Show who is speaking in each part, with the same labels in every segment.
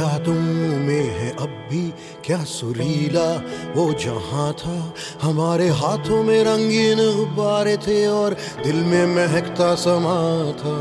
Speaker 1: यादों में है अब भी क्या सुरीला वो जहां था। हमारे हाथों में रंगीन गुब्बारे थे और दिल में महकता समा था।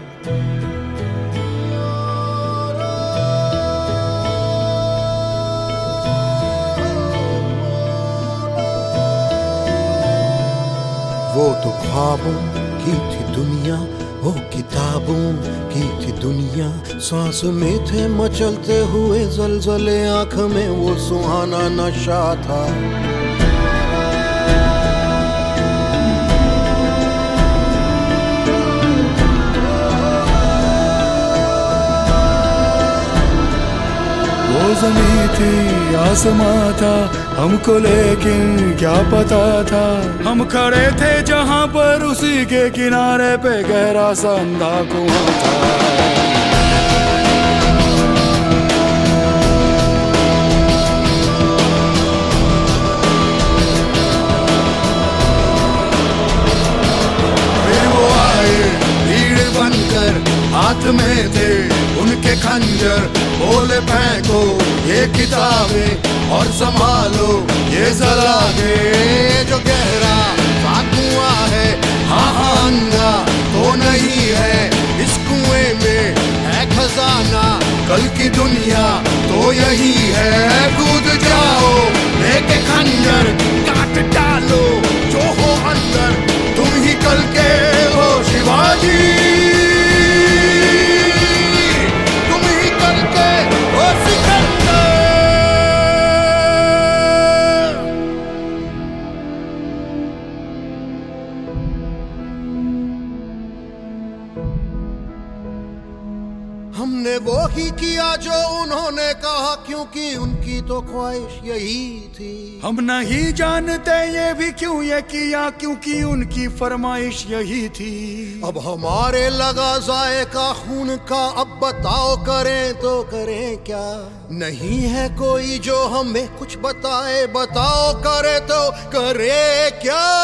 Speaker 1: वो तो ख्वाबों की थी दुनिया, वो किताबों की थी दुनिया। सांस में थे मचलते हुए जलजले, आंख में वो सुहाना नशा था।
Speaker 2: वो ज़मीं थी आसमां था, हमको लेकिन क्या पता था। हम खड़े थे जहां पर उसी के किनारे पे गहरा सा अंधा कुआं था।
Speaker 3: फिर वो आए भीड़ बनकर, हाथ में थे उनके खंजर। बोले फेंको ये किताबें और संभालो ये सलाखे। जो गहरा सा कुआं है, हाँ हाँ अंधा तो नहीं है, इस कुएं में है खजाना कल की दुनिया तो यही है। कूद जाओ लेके खंजर, काट डालो जो हो अंदर, तुम ही कल के हो शिवाजी। हमने वो ही किया जो उन्होंने कहा, क्योंकि उनकी तो ख्वाहिश यही थी।
Speaker 2: हम नहीं जानते ये भी क्यों ये किया, क्योंकि उनकी फरमाइश यही थी।
Speaker 1: अब हमारे लगा जायका खून का, अब बताओ करें तो करें क्या। नहीं है कोई जो हमें कुछ बताए, बताओ करे तो करे क्या।